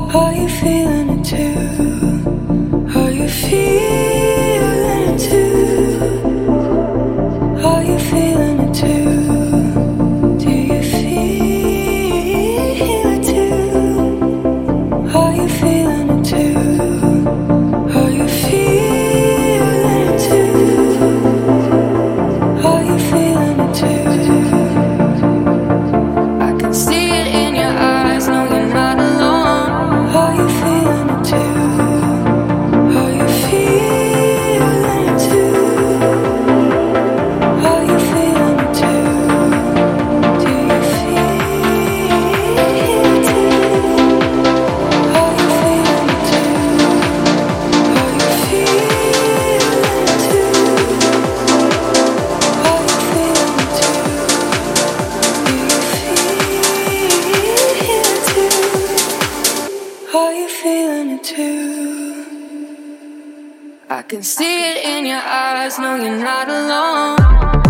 Are you feeling it too? Are you feeling it too? Are you feeling it too? Do you feel it too? Are you feeling it too? Are you feeling it too? Are you feeling it too? I can see it in your eyes, no you're not alone. Are you feeling it too? Are you feeling it too? Are you feeling it too? Do you feel it too? Are you feeling it too? Are you feeling it too? Are you feeling it too? Do you feel it too? Are you feeling it too? I can see it in your eyes, no you're not alone.